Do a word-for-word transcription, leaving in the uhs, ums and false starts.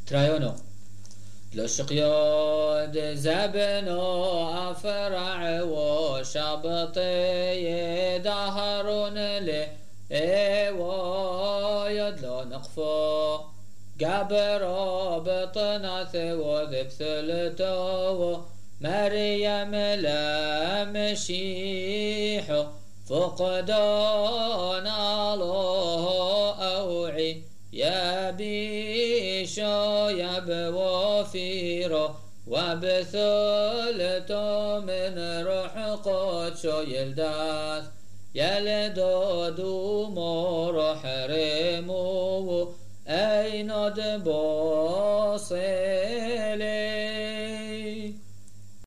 ترايونو لشقياد زبنو أفرع وشبطي دهرون لي ويدلو نقفو قبر بطنث وذبثلتو مريم لمشيح فقدان الله أوعي يا بيشو يبو فيرو وبثلتو من روح قدشو يلداث يلدو دومو روح ريمو أين دبوصي